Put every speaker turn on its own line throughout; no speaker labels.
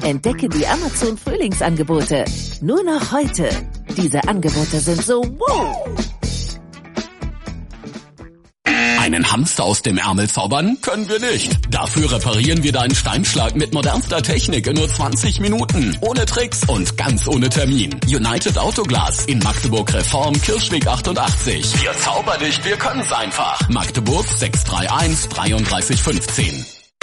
Entdecke die Amazon Frühlingsangebote. Nur noch heute. Diese Angebote sind so wow.
Einen Hamster aus dem Ärmel zaubern können wir nicht. Dafür reparieren wir deinen Steinschlag mit modernster Technik in nur 20 Minuten. Ohne Tricks und ganz ohne Termin. United Autoglas in Magdeburg Reform, Kirchweg 88. Wir zaubern nicht, wir können's einfach. Magdeburg 631 3315.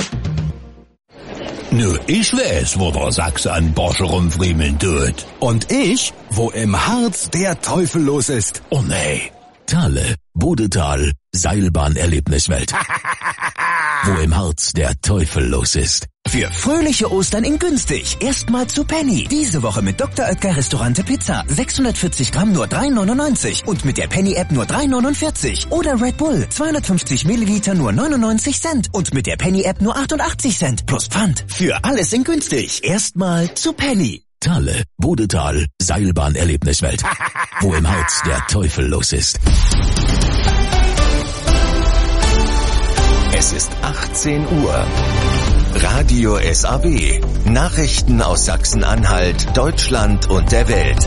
Nö, ich weiß, wo der Sachse an Borsche rumfriemeln tut.
Und ich, wo im Harz der Teufel los ist.
Oh nee. Thale, Bodetal, Seilbahnerlebniswelt. Wo im Harz der Teufel los ist.
Für fröhliche Ostern in günstig. Erstmal zu Penny. Diese Woche mit Dr. Oetker Restaurante Pizza. 640 Gramm nur 3,99. Und mit der Penny-App nur 3,49. Oder Red Bull. 250 Milliliter nur 99 Cent. Und mit der Penny-App nur 88 Cent. Plus Pfand. Für alles in günstig. Erstmal zu Penny.
Thale, Bodetal, Seilbahnerlebniswelt. Wo im Harz der Teufel los ist.
Es ist 18 Uhr. Radio SAW. Nachrichten aus Sachsen-Anhalt, Deutschland und der Welt.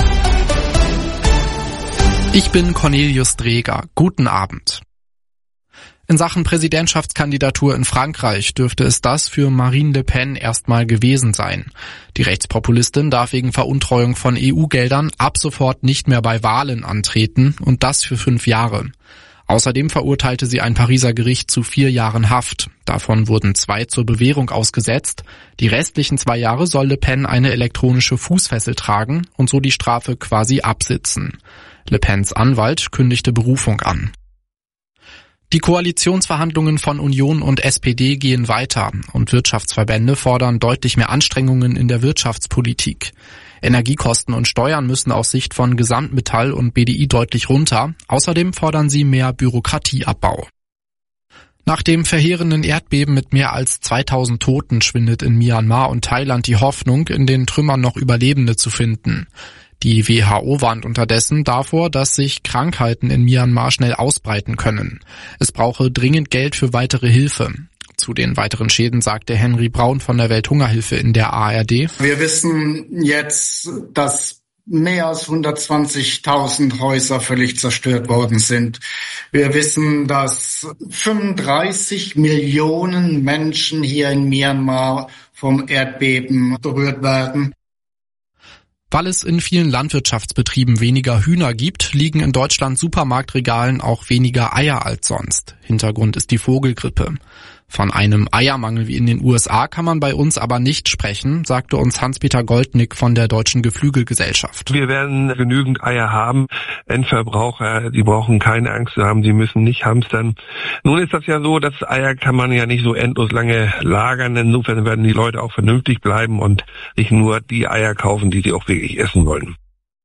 Ich bin Cornelius Dreger. Guten Abend. In Sachen Präsidentschaftskandidatur in Frankreich dürfte es das für Marine Le Pen erstmal gewesen sein. Die Rechtspopulistin darf wegen Veruntreuung von EU-Geldern ab sofort nicht mehr bei Wahlen antreten und das für 5 Jahre. Außerdem verurteilte sie ein Pariser Gericht zu 4 Jahren Haft. Davon wurden 2 zur Bewährung ausgesetzt. Die restlichen 2 Jahre soll Le Pen eine elektronische Fußfessel tragen und so die Strafe quasi absitzen. Le Pens Anwalt kündigte Berufung an. Die Koalitionsverhandlungen von Union und SPD gehen weiter und Wirtschaftsverbände fordern deutlich mehr Anstrengungen in der Wirtschaftspolitik. Energiekosten und Steuern müssen aus Sicht von Gesamtmetall und BDI deutlich runter. Außerdem fordern sie mehr Bürokratieabbau. Nach dem verheerenden Erdbeben mit mehr als 2000 Toten schwindet in Myanmar und Thailand die Hoffnung, in den Trümmern noch Überlebende zu finden. Die WHO warnt unterdessen davor, dass sich Krankheiten in Myanmar schnell ausbreiten können. Es brauche dringend Geld für weitere Hilfe. Zu den weiteren Schäden sagte Henry Braun von der Welthungerhilfe in der ARD.
Wir wissen jetzt, dass mehr als 120.000 Häuser völlig zerstört worden sind. Wir wissen, dass 35 Millionen Menschen hier in Myanmar vom Erdbeben berührt werden.
Weil es in vielen Landwirtschaftsbetrieben weniger Hühner gibt, liegen in Deutschland Supermarktregalen auch weniger Eier als sonst. Hintergrund ist die Vogelgrippe. Von einem Eiermangel wie in den USA kann man bei uns aber nicht sprechen, sagte uns Hans-Peter Goldnick von der Deutschen Geflügelgesellschaft.
Wir werden genügend Eier haben. Endverbraucher, die brauchen keine Angst zu haben, sie müssen nicht hamstern. Nun ist das ja so, dass Eier kann man ja nicht so endlos lange lagern. Insofern werden die Leute auch vernünftig bleiben und nicht nur die Eier kaufen, die sie auch wirklich essen wollen.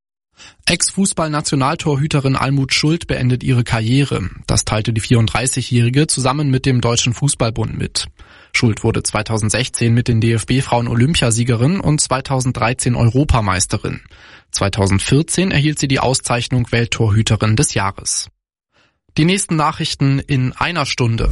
Ex-Fußball-Nationaltorhüterin Almut Schuld beendet ihre Karriere. Das teilte die 34-Jährige zusammen mit dem Deutschen Fußballbund mit. Schuld wurde 2016 mit den DFB-Frauen Olympiasiegerin und 2013 Europameisterin. 2014 erhielt sie die Auszeichnung Welttorhüterin des Jahres. Die nächsten Nachrichten in einer Stunde.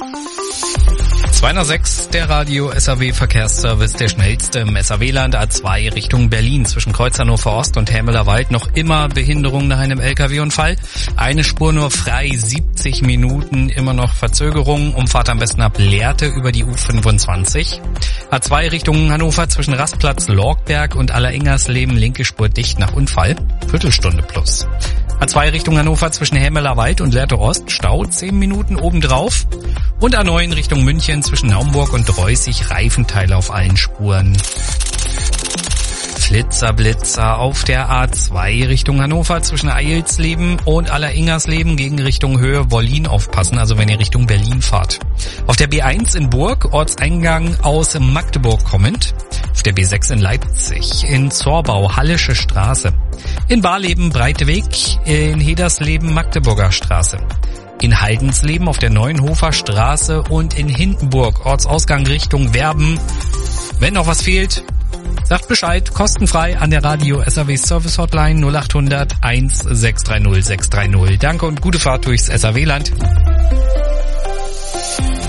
206, der Radio SAW Verkehrsservice, der schnellste im SAW-Land, A2 Richtung Berlin. Zwischen Kreuz Hannover Ost und Hermeler Wald noch immer Behinderung nach einem LKW-Unfall. Eine Spur nur frei, 70 Minuten, immer noch Verzögerung. Umfahrt am besten ab Lehrte über die U25. A2 Richtung Hannover zwischen Rastplatz Lorgberg und Alleringers-Leben, linke Spur dicht nach Unfall. Viertelstunde plus. A2 Richtung Hannover zwischen Hermeler Wald und Lehrte Ost, Stau 10 Minuten obendrauf. Und A9 Richtung München zwischen Naumburg und Dreußig, Reifenteile auf allen Spuren. Flitzer auf der A2 Richtung Hannover zwischen Eilsleben und Alleringersleben gegen Richtung Höhe Wollin aufpassen, also wenn ihr Richtung Berlin fahrt. Auf der B1 in Burg, Ortseingang aus Magdeburg kommend. Auf der B6 in Leipzig, in Zorbau, Hallische Straße. In Barleben, Breiteweg, in Hedersleben, Magdeburger Straße. In Haldensleben auf der Neuenhofer Straße und in Hindenburg, Ortsausgang Richtung Werben. Wenn noch was fehlt, sagt Bescheid, kostenfrei an der Radio SAW Service Hotline 0800 1630 630. Danke und gute Fahrt durchs SAW-Land.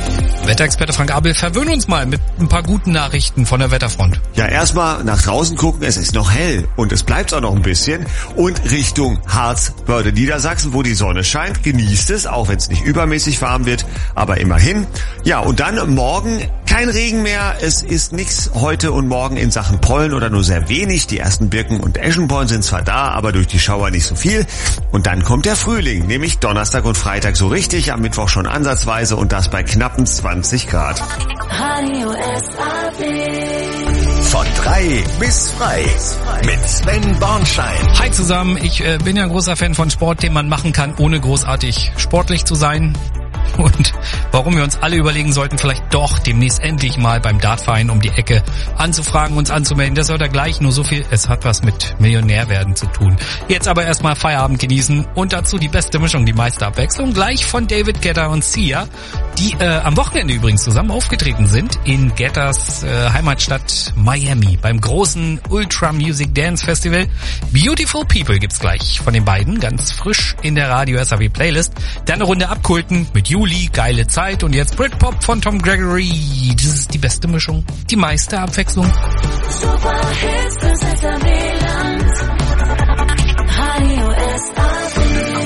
Wetterexperte Frank Abel, verwöhn uns mal mit ein paar guten Nachrichten von der Wetterfront.
Ja, erstmal nach draußen gucken, es ist noch hell und es bleibt auch noch ein bisschen. Und Richtung Harz, Börde, Niedersachsen, wo die Sonne scheint, genießt es, auch wenn es nicht übermäßig warm wird, aber immerhin. Ja, und dann morgen kein Regen mehr, es ist nichts heute und morgen in Sachen Pollen oder nur sehr wenig. Die ersten Birken- und Eschenpollen sind zwar da, aber durch die Schauer nicht so viel. Und dann kommt der Frühling, nämlich Donnerstag und Freitag so richtig, am Mittwoch schon ansatzweise und das bei knappen 20 Grad.
Radio SAB.
Von 3 bis frei mit Sven Bornschein.
Hi zusammen, ich bin ja ein großer Fan von Sport, den man machen kann, ohne großartig sportlich zu sein. Und warum wir uns alle überlegen sollten, vielleicht doch demnächst endlich mal beim Dartverein um die Ecke anzufragen, uns anzumelden. Das hört er gleich, nur so viel, es hat was mit Millionärwerden zu tun. Jetzt aber erstmal Feierabend genießen und dazu die beste Mischung, die meiste Abwechslung, gleich von David Guetta und Sia, die am Wochenende übrigens zusammen aufgetreten sind in Guettas Heimatstadt Miami beim großen Ultra Music Dance Festival. Beautiful People gibt's gleich von den beiden, ganz frisch in der Radio SAB Playlist. Dann eine Runde abkulten mit Juli, geile Zeit und jetzt Britpop von Tom Gregory. Das ist die beste Mischung, die meiste Abwechslung.
Super Hits des SAB-Land. Radio SAB.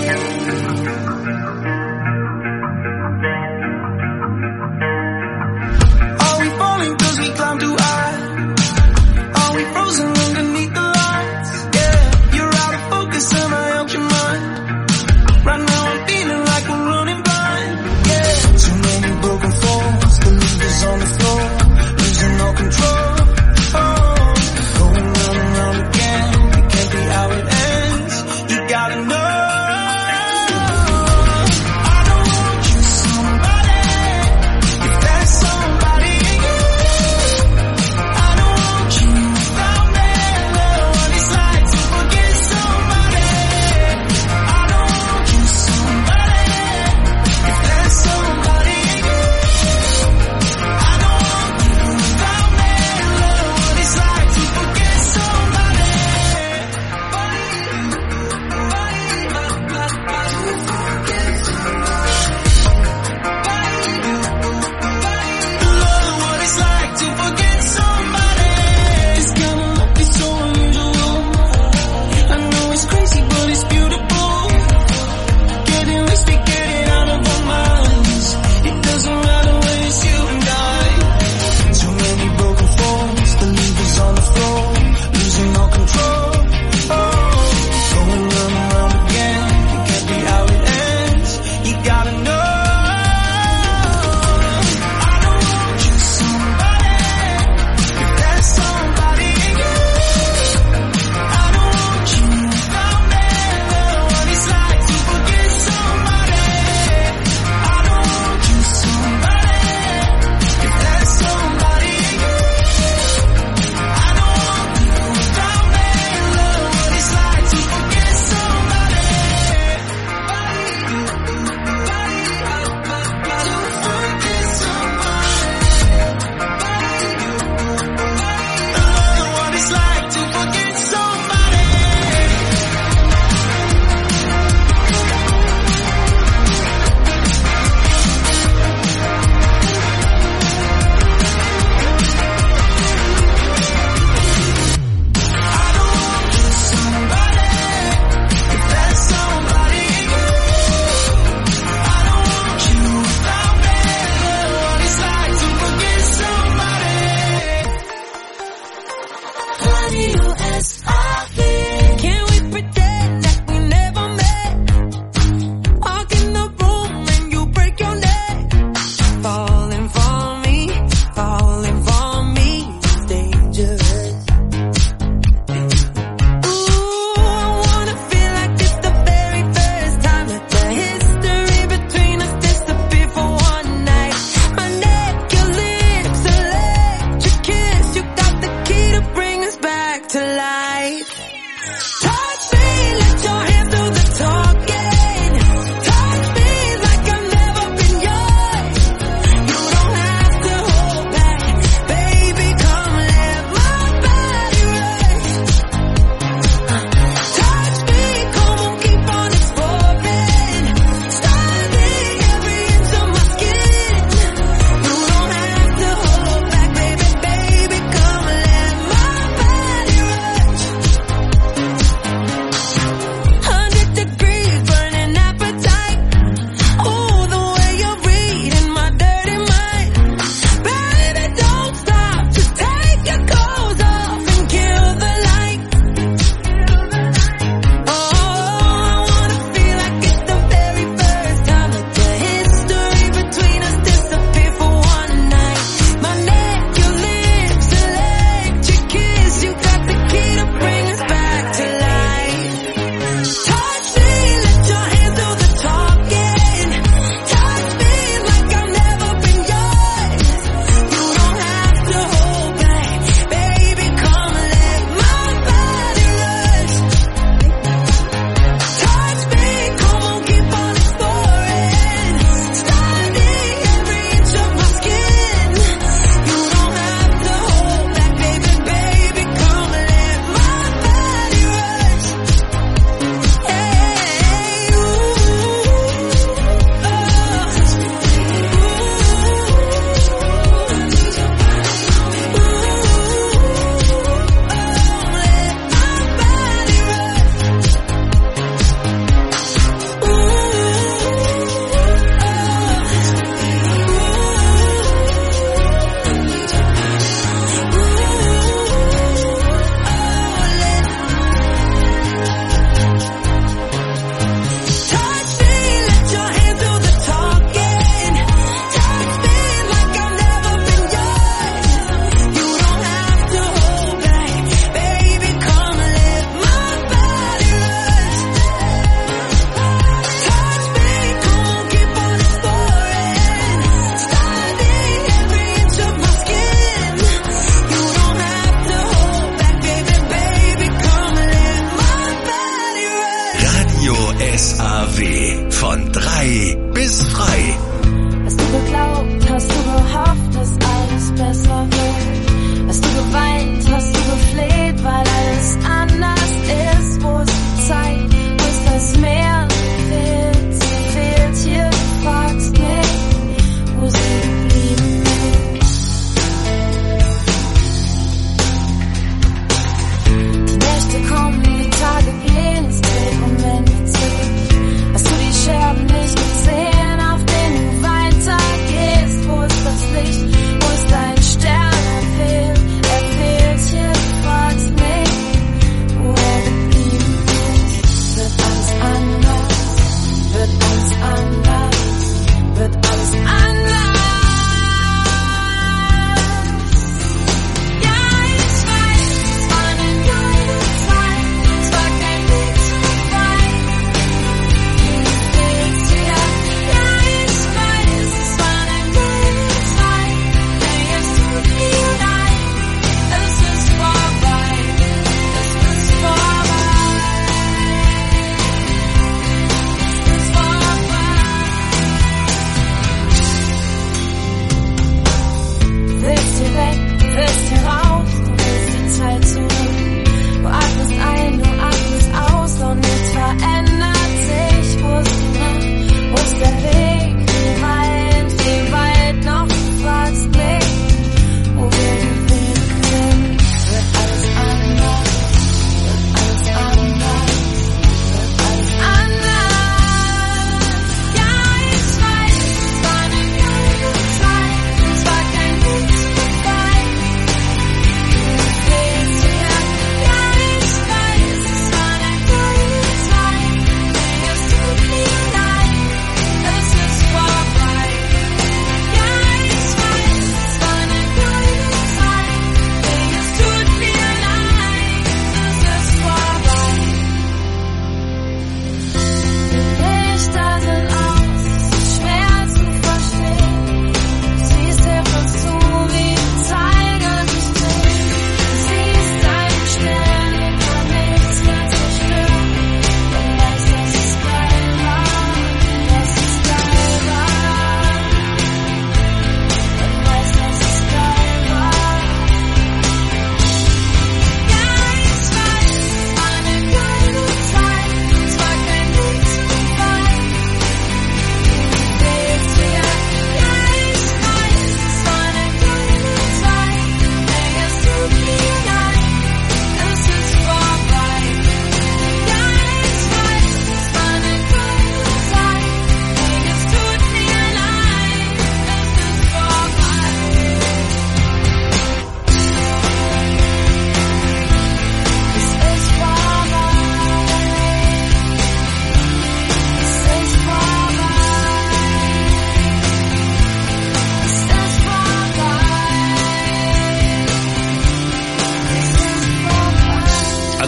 Are we falling 'cause we climb too high? Are we frozen underneath the lights? Yeah, you're out of focus and I help your mind. Right now I'm feeling like we're running blind. Yeah, too many broken falls, the leaders on the floor, losing all control. Oh, going round and round again, it can't be how it ends. You gotta know.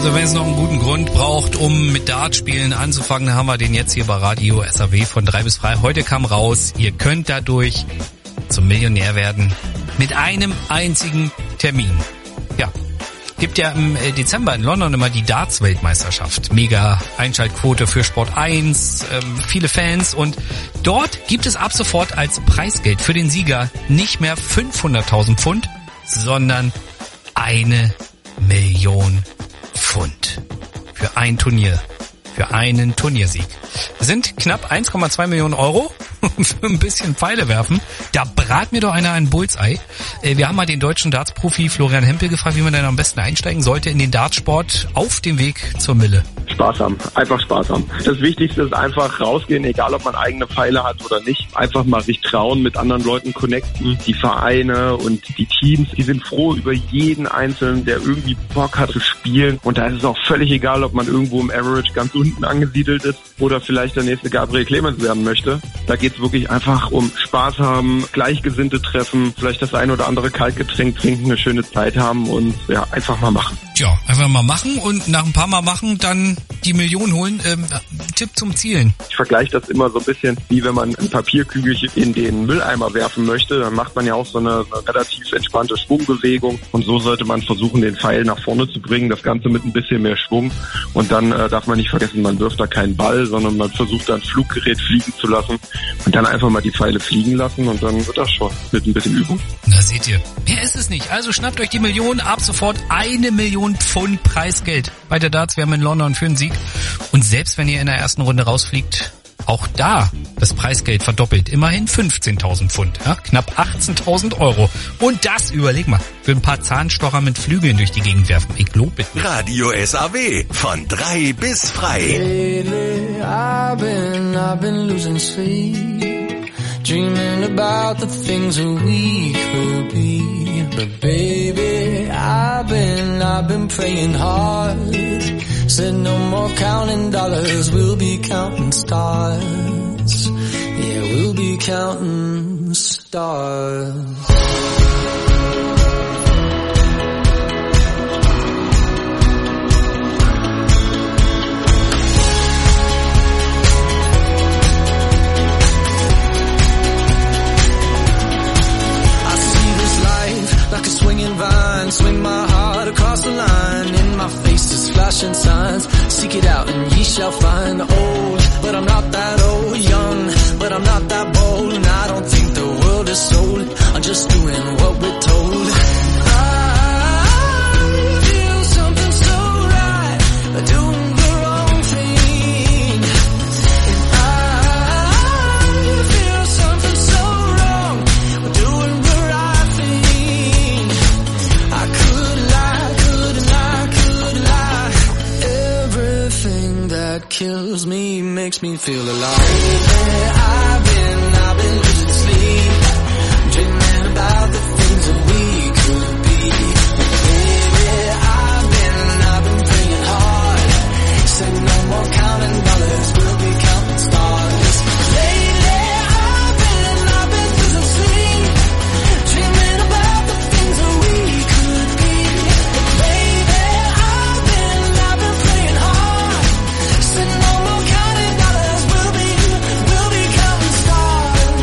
Also wenn es noch einen guten Grund braucht, um mit Dartspielen anzufangen, dann haben wir den jetzt hier bei Radio SAW von 3 bis frei. Heute kam raus, ihr könnt dadurch zum Millionär werden mit einem einzigen Termin. Ja, gibt ja im Dezember in London immer die Darts-Weltmeisterschaft. Mega Einschaltquote für Sport 1, viele Fans und dort gibt es ab sofort als Preisgeld für den Sieger nicht mehr 500.000 Pfund, sondern 1 Million Pfund für ein Turnier, für einen Turniersieg. Das sind knapp 1,2 Millionen Euro für ein bisschen Pfeile werfen. Da brat mir doch einer ein Bullseye. Wir haben mal den deutschen Darts-Profi Florian Hempel gefragt, wie man denn am besten einsteigen sollte in den Dartsport auf dem Weg zur Mille.
Spaß haben, einfach Spaß haben. Das Wichtigste ist einfach rausgehen, egal ob man eigene Pfeile hat oder nicht. Einfach mal sich trauen, mit anderen Leuten connecten. Die Vereine und die Teams, die sind froh über jeden Einzelnen, der irgendwie Bock hat zu spielen. Und da ist es auch völlig egal, ob man irgendwo im Average ganz unten angesiedelt ist oder vielleicht der nächste Gabriel Clemens werden möchte. Da geht es wirklich einfach um Spaß haben, Gleichgesinnte treffen, vielleicht das ein oder andere Kaltgetränk trinken, eine schöne Zeit haben und ja, einfach mal machen.
Tja, einfach mal machen und nach ein paar Mal machen dann die Million holen. Tipp zum Zielen.
Ich vergleiche das immer so ein bisschen, wie wenn man ein Papierkügelchen in den Mülleimer werfen möchte. Dann macht man ja auch so eine relativ entspannte Schwungbewegung. Und so sollte man versuchen, den Pfeil nach vorne zu bringen. Das Ganze mit ein bisschen mehr Schwung. Und dann darf man nicht vergessen, man wirft da keinen Ball, sondern man versucht da ein Fluggerät fliegen zu lassen. Und dann einfach mal die Pfeile fliegen lassen. Und dann wird das schon mit ein bisschen Übung.
Na seht ihr, mehr ist es nicht. Also schnappt euch die Million, ab sofort 1 Million Pfund Preisgeld bei der Darts-WM in London für einen Sieg. Und selbst wenn ihr in der ersten Runde rausfliegt, auch da das Preisgeld verdoppelt. Immerhin 15.000 Pfund, ja? Knapp 18.000 Euro. Und das, überleg mal, für ein paar Zahnstocher mit Flügeln durch die Gegend werfen. Ich glaub it nicht.
Radio SAW von 3 bis frei.
Lately, I've been losing sleep, dreaming about the things that we could be. But baby, I've been praying hard. Said no more counting dollars, we'll be counting stars. Yeah, we'll be counting stars. Like a swinging vine, swing my heart across the line. In my face is flashing signs. Seek it out and ye shall find. Old, but I'm not that old. Young, but I'm not that bold. And I don't think the world is sold. I'm just doing what we're told. I feel something so right, doing the wrong thing. And I feel something so wrong, doing the right thing. I couldn't lie. Everything that kills me makes me feel alive. I've been losing sleep, dreaming about the things that we could be. Baby, I've been praying hard. Said no more counting dollars, we'll be counting stars. Lately, I've been losing sleep, dreaming about the things that we could be. Baby, I've been praying hard. Said no more counting dollars, we'll be counting stars.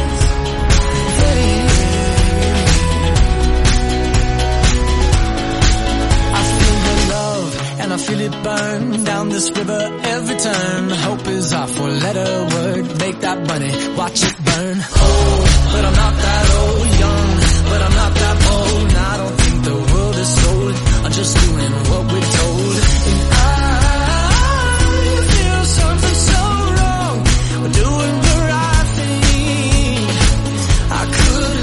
I feel the love and I feel it burn down this river every turn. Hope is our four-letter word. Make that money, watch it burn. Old, but I'm not that old. Young, but I'm not that bold. And I don't think the world is sold. I'm just doing what we're told. And I feel something so wrong. We're doing the right thing. I couldn't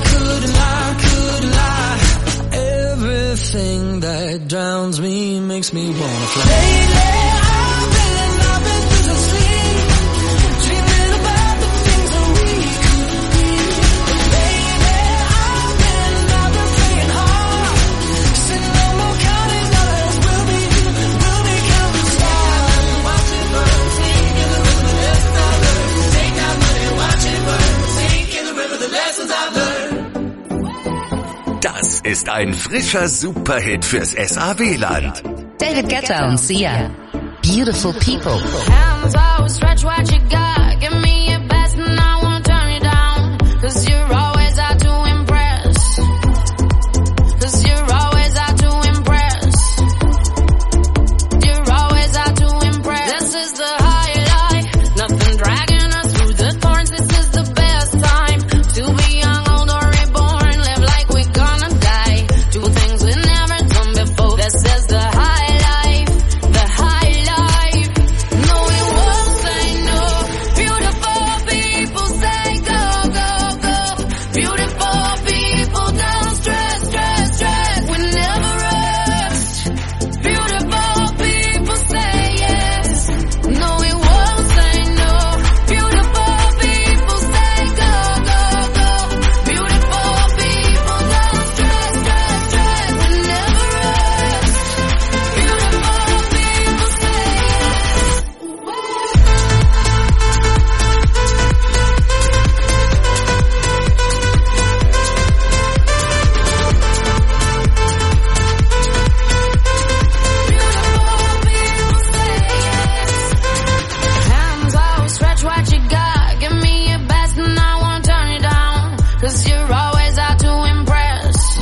lie. Everything that drowns me makes me wanna fly. Lately, I've been losing sleep, dreaming about the things that we could be. Baby, I've been praying hard. Said no more counting dollars, we'll be counting stars. Watch it burn, sink in the river, the lessons I learned. Take that money, watch it burn, sink in the river, the lessons I learned.
Das ist ein frischer Superhit fürs SAW-Land.
David Guetta und Sia. Beautiful People.
Hands out, stretch what you got. Give me your best and I won't turn you down. 'Cause you're always out to impress. 'Cause you're always out to impress. You're always out to impress. This is the high life. Nothing dragging us through the thorns. This is the best time to be young, old or reborn. Live like we're gonna die. Do things we never done before. This is the high life. The high life. No, we won't say no. Beautiful people say go, go, go. Beautiful people don't stress, stress, stress. We never rest. Beautiful people say yes. No, we won't say no. Beautiful people say go, go, go. Beautiful people don't stress, stress, stress. We never rest. Beautiful people say hands out, stretch what you got. Give me your best and I won't turn you down. 'Cause you're always out to impress.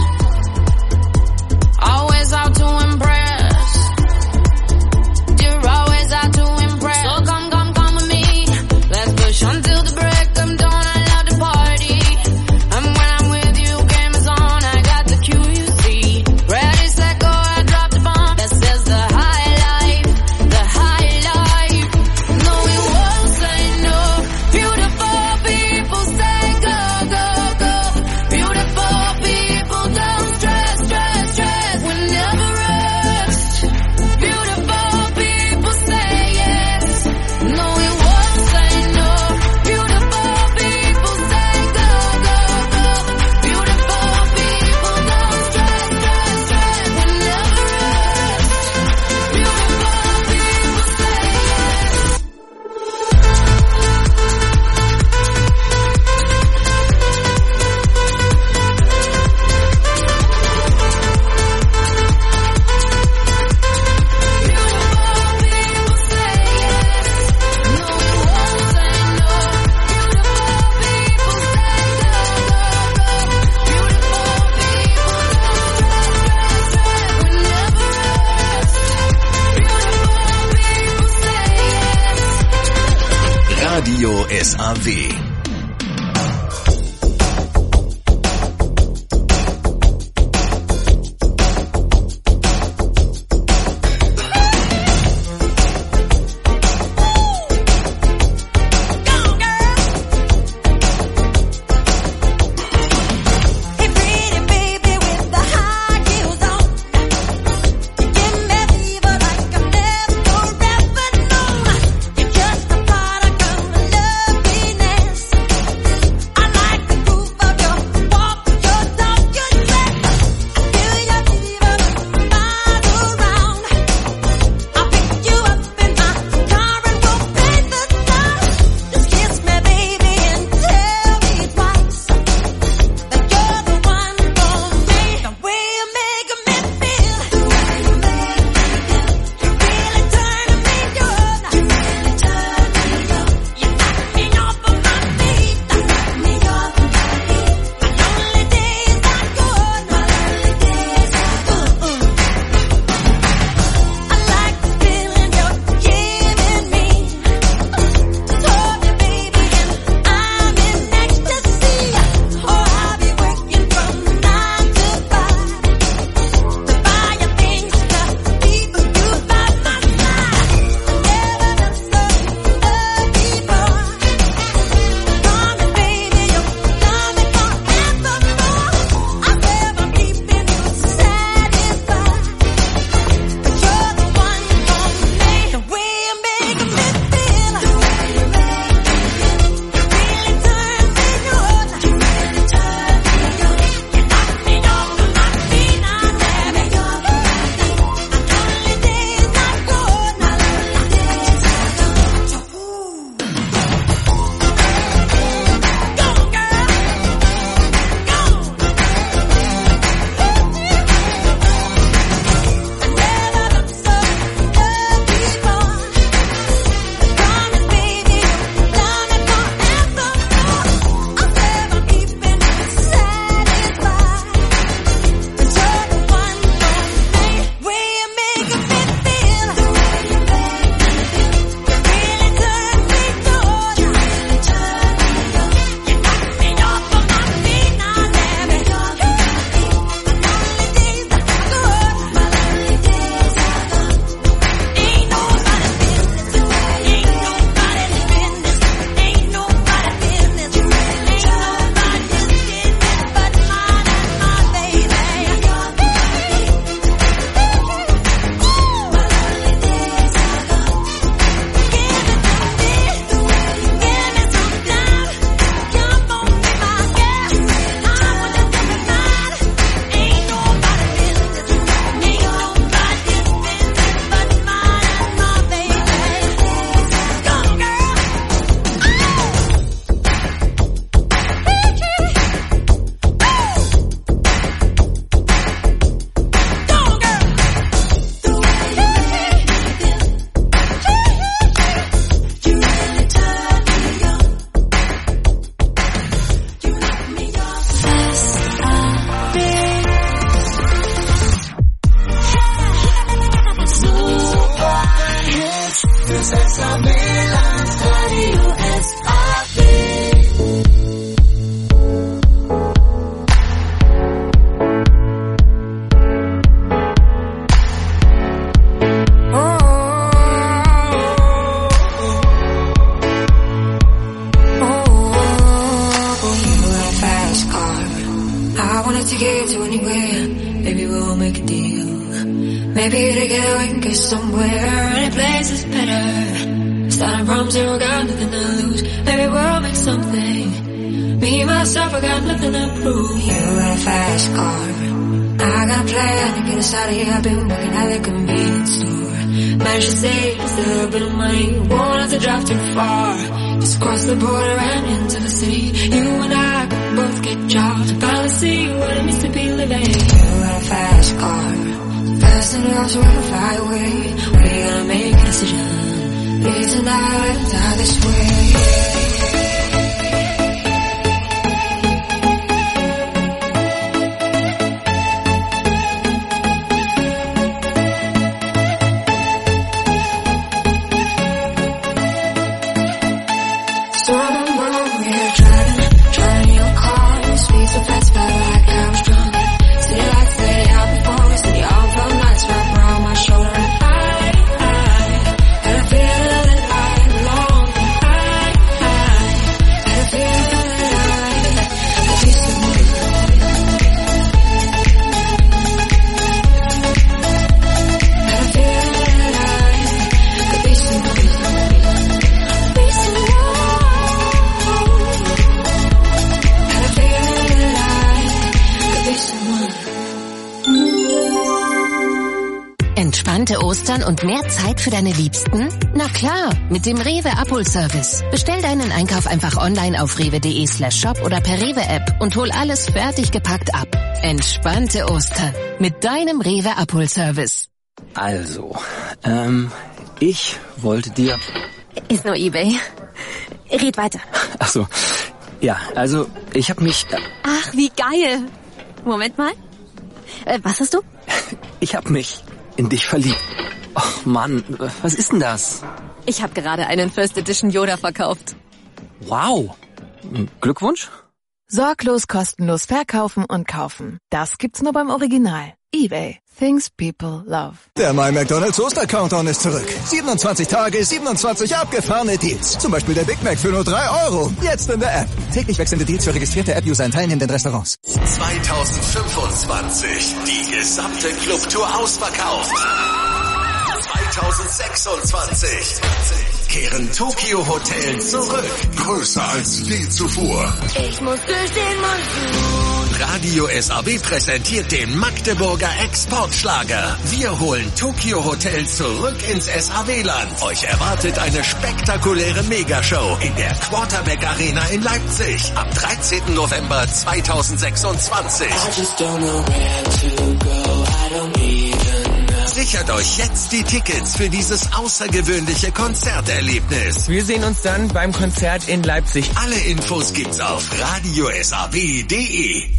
Always out to impress. You're always out to impress. So come, come, come with me. Let's push until the break of dawn. I love the party. And when I'm with you, game is on. I got the cue, you see. Ready, set, go, I drop the bomb. This is the high life. The high life. No, we won't say no. Beautiful people say go, go, go. Beautiful people don't stress, stress, stress. We never rest. Beautiful people say yes. No, we won't say no. Beautiful people say go, go, go. Beautiful people don't stress, stress, stress. We never rest. Beautiful people say yes.
Radio SAW.
Hey pretty baby with the high heels on. You give me fever like I've never known. You're just a product of loveliness.
Maybe together we can get somewhere. Any place is better. Starting from zero, got nothing to lose. Maybe we'll make something. Me, myself, I got nothing to prove. You got a fast car. I got a plan to get us out of here. I've been working at the convenience store. Managed to save just a little bit of money. Won't have to drive too far. Just cross the border and into the city. You and I can both get jobs and finally see what it means to be living. You got a fast car. Fast enough so we can fly away. We're gonna make a decision. Leave tonight and die this way.
Entspannte Ostern und mehr Zeit für deine Liebsten? Na klar, mit dem Rewe Abholservice. Bestell deinen Einkauf einfach online auf rewe.de/shop oder per Rewe-App und hol alles fertig gepackt ab. Entspannte Ostern mit deinem Rewe Abholservice.
Also, ich wollte dir...
Ist nur eBay. Red weiter.
Ach so, ja, also ich habe mich...
Ach, wie geil. Moment mal. Was hast du?
Ich habe mich in dich verliebt. Och Mann, was ist denn das?
Ich habe gerade einen First Edition Yoda verkauft.
Wow. Glückwunsch.
Sorglos kostenlos verkaufen und kaufen. Das gibt's nur beim Original. eBay. Things people love.
Der My McDonald's Oster-Countdown ist zurück. 27 Tage, 27 abgefahrene Deals. Zum Beispiel der Big Mac für nur 3 €. Jetzt in der App. Täglich wechselnde Deals für registrierte App-User in teilnehmenden Restaurants.
2025. Die gesamte Clubtour ausverkauft. 2026 kehren Tokyo Hotels zurück. Größer als je zuvor.
Ich muss durch den Monsun.
Radio SAW präsentiert den Magdeburger Exportschlager. Wir holen Tokyo Hotels zurück ins SAW-Land. Euch erwartet eine spektakuläre Megashow in der Quarterback Arena in Leipzig am 13. November 2026. Sichert euch jetzt die Tickets für dieses außergewöhnliche Konzerterlebnis.
Wir sehen uns dann beim Konzert in Leipzig.
Alle Infos gibt's auf radiosAW.de.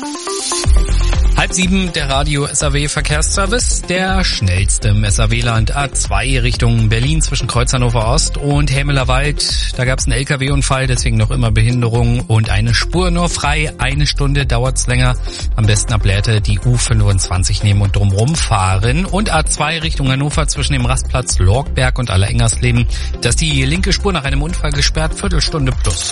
6:30, der Radio SAW Verkehrsservice, der schnellste im SAW-Land. A2 Richtung Berlin zwischen Kreuz Hannover Ost und Hämelerwald. Da gab es einen LKW-Unfall, deswegen noch immer Behinderung und eine Spur nur frei. 1 Stunde dauert's länger. Am besten ab Lehrte die U25 nehmen und drumherum fahren. Und A2 Richtung Hannover zwischen dem Rastplatz Lorgberg und Allerengersleben. Da ist die linke Spur nach einem Unfall gesperrt, Viertelstunde plus.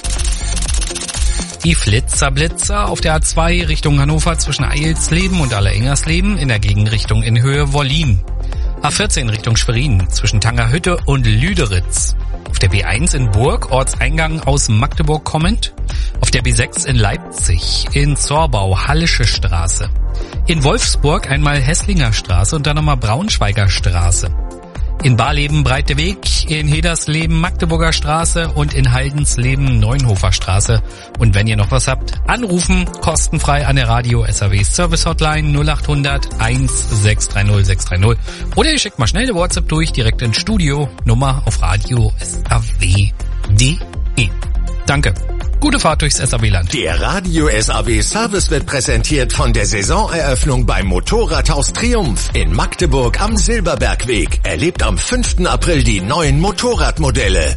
Die Flitzer-Blitzer auf der A2 Richtung Hannover zwischen Eilsleben und Allerengersleben in der Gegenrichtung in Höhe Wollin. A14 Richtung Schwerin zwischen Tangerhütte und Lüderitz. Auf der B1 in Burg, Ortseingang aus Magdeburg kommend. Auf der B6 in Leipzig, in Zorbau, Hallische Straße. In Wolfsburg einmal Hesslinger Straße und dann nochmal Braunschweiger Straße. In Barleben Breite Weg, in Hedersleben Magdeburger Straße und in Haldensleben Neunhofer Straße. Und wenn ihr noch was habt, anrufen, kostenfrei an der Radio SAW Service Hotline 0800 1630 630. Oder ihr schickt mal schnell eine WhatsApp durch, direkt ins Studio, Nummer auf Radio SAW.de. Danke. Gute Fahrt durchs SAW-Land.
Der Radio SAW Service wird präsentiert von der Saisoneröffnung beim Motorradhaus Triumph in Magdeburg am Silberbergweg. Erlebt am 5. April die neuen Motorradmodelle.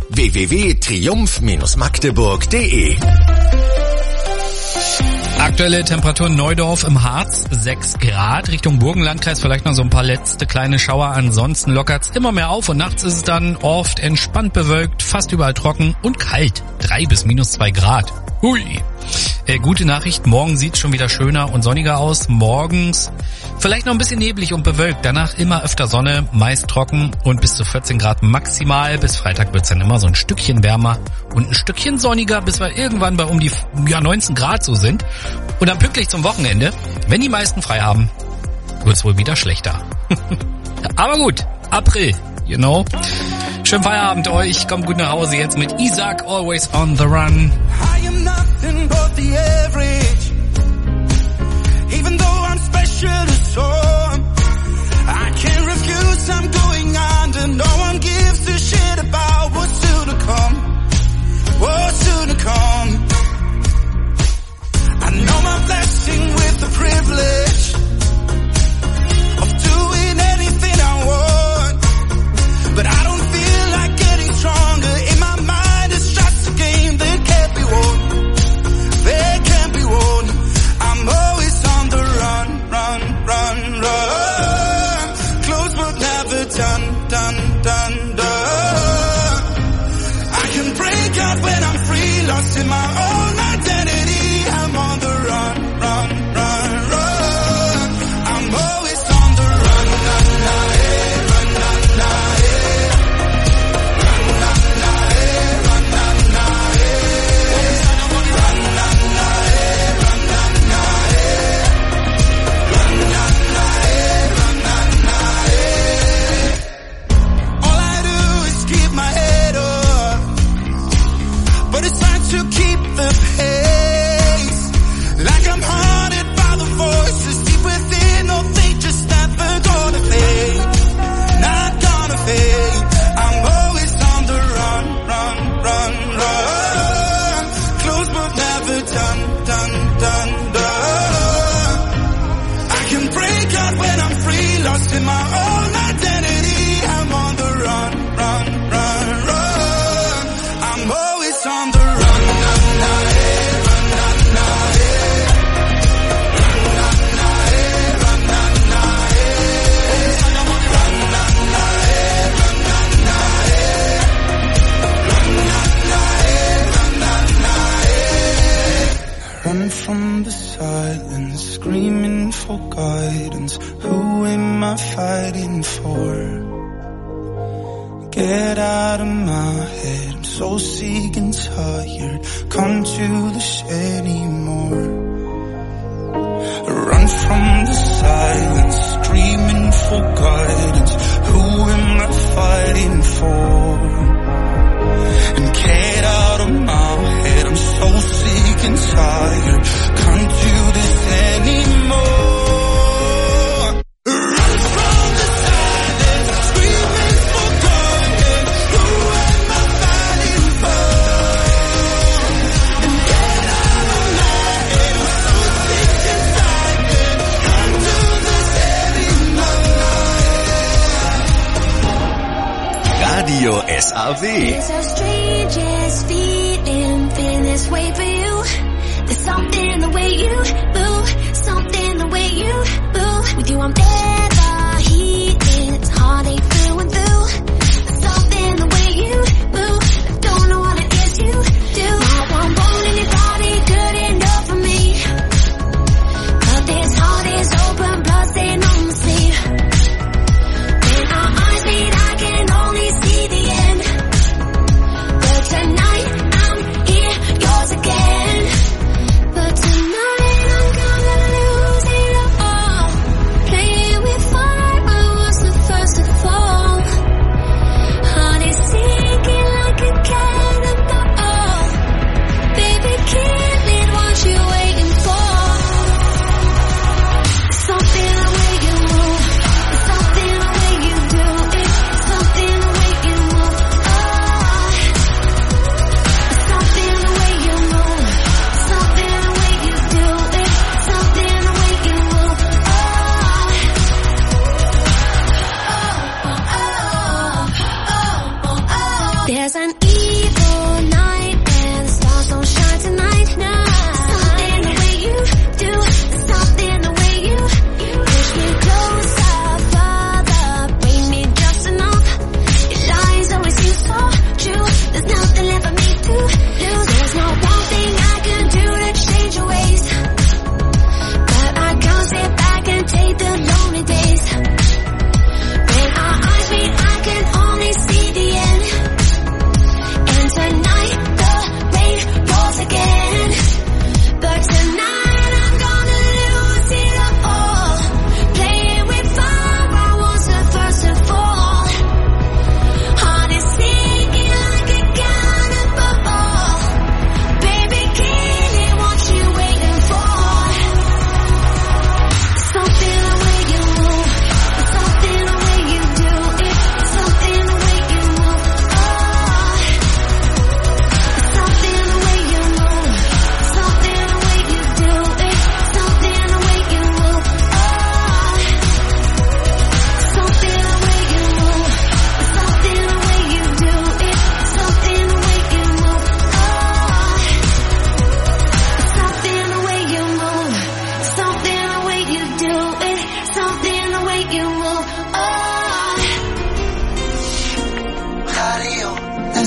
www.triumph-magdeburg.de.
Aktuelle Temperatur Neudorf im Harz, 6 Grad. Richtung Burgenlandkreis vielleicht noch so ein paar letzte kleine Schauer. Ansonsten lockert's immer mehr auf und nachts ist es dann oft entspannt bewölkt, fast überall trocken und kalt. 3 bis -2 Grad. Hui. Gute Nachricht, morgen sieht schon wieder schöner und sonniger aus. Morgens vielleicht noch ein bisschen neblig und bewölkt, danach immer öfter Sonne, meist trocken und bis zu 14 Grad maximal. Bis Freitag wird's dann immer so ein Stückchen wärmer und ein Stückchen sonniger, bis wir irgendwann bei um die 19 Grad so sind. Und dann pünktlich zum Wochenende, wenn die meisten frei haben, wird's wohl wieder schlechter. Aber gut, April, you know. Schönen Feierabend euch, kommt gut nach Hause jetzt mit Isaac, Always on the Run.
I am nothing but the average. Even though I'm special to some, I can't refuse, I'm going under. No one gives a shit about what's soon to come. What's soon to come. I know my blessing with the privilege of doing anything I want, but I don't feel like getting stronger. In my mind it's just a game that can't be won. They can't be won. I'm always on the run, run, run, run. Close but never done, done, done, done. I can break out when I'm free, lost in my own identity. I'm on the run, run, run, run. I'm always on the run, run, run, run, run, run, run, run, run, run, all I do is keep my head up, but it's time to keep the pace. Like I'm haunted by the voices deep within. Oh, they just never gonna fade, not gonna fade. I'm always on the run, run, run, run. Close but never done, done, done, done. I can break out when I'm free, lost in my own identity. I'm on the run, run, run, run. I'm always on the run, run, run, run, run, run, run from the silence, screaming for guidance. Who am I fighting for? Get out of my head, I'm so sick and tired. Come to this anymore. Run from the silence, screaming for guidance. Who am I fighting for? And get out of my head, I'm so sick and tired. Can't do this anymore. Run from the silence, screaming for guidance. Who am I fighting for? And get out of my head, I'm so sick and tired. Can't do this anymore.
Radio SAW.
It's the strangest feeling this way for you. There's something the way you move, something the way you move. With you I'm never heating, it's heartache through and through. There's something the way you move, I don't know what it is you do. Now I'm holding your body good enough for me. But this heart is open, blood stain on my sleeve. When our eyes meet, I can only see the end. But tonight I'm here, yours again. But tonight I'm gonna lose it all, playing with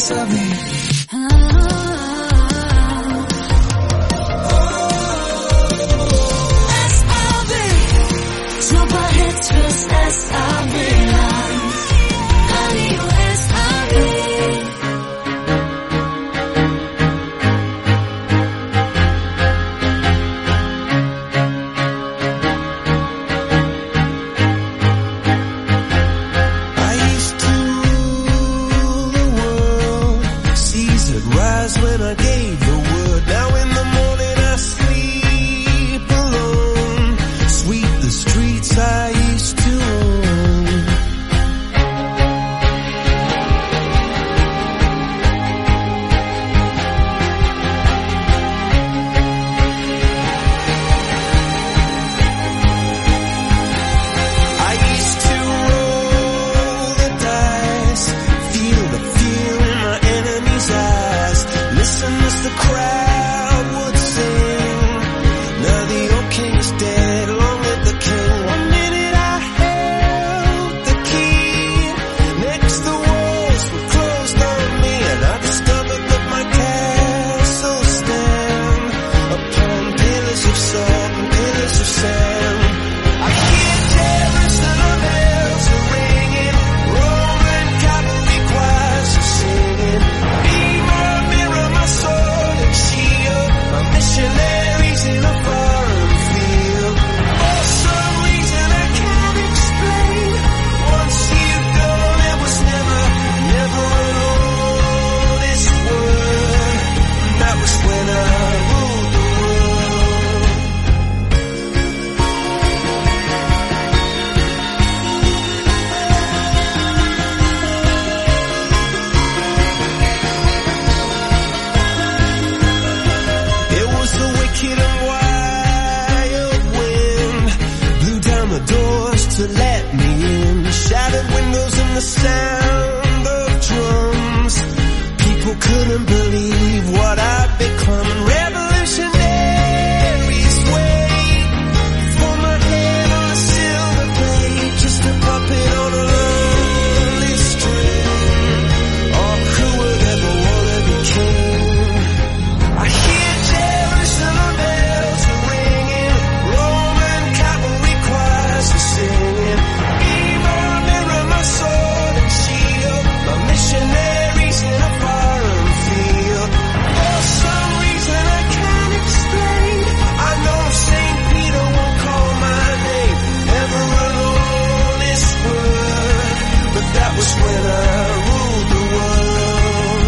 SAW. Superhits fürs SAW-Land. Radio SAW.
I used to rule the world. Seas would rise when I gave the word. Now in the morning I sleep alone. Sweep the streets I used to own. I used to roll the dice, feel the fear in my enemy's eyes. Listen as the crowd would sing. Now the old king is dead, long live the king. One minute I held the key. Next the walls were closed on me, and I discovered that my castle stand upon pillars of salt and pillars of sand. I hear Jerusalem bells are ringing, Roman cavalry choirs are singing. Be my mirror, my sword and shield, my missionaries in a foreign field. For some reason I can't explain, once you've gone it was never, never alone. This word, that was when I ruled the world. It was the wicked and wild wind, blew down the doors to let me in. Shattered windows and the sound of drums. People couldn't believe what I'd become. Revolutionaries wait for my head on a silver plate, just a puppet on a lonely string. Oh, who would ever wanna be king? I hear Jerusalem bells are ringing, Roman cavalry choirs are singing. Be my mirror, my sword and shield, my missionaries in a foreign field. For some reason I can't explain, I know St. Peter won't call my name, never alone this word, but that was when I ruled the world.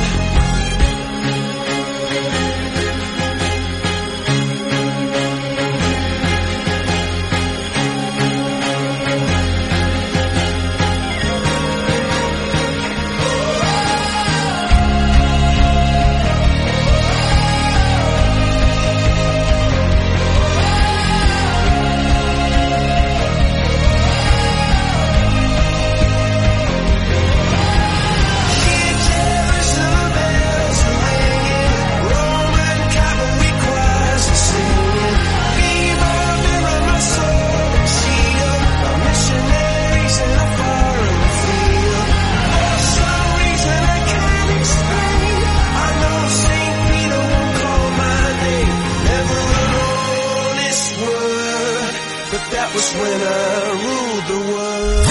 Hear Jerusalem bells are ringing, Roman cavalry choirs are singing. Be my mirror, my sword and shield, my missionaries in a foreign field. For some reason I can't explain, I know St. Peter won't call my name, never alone this word, but that was when I ruled the world.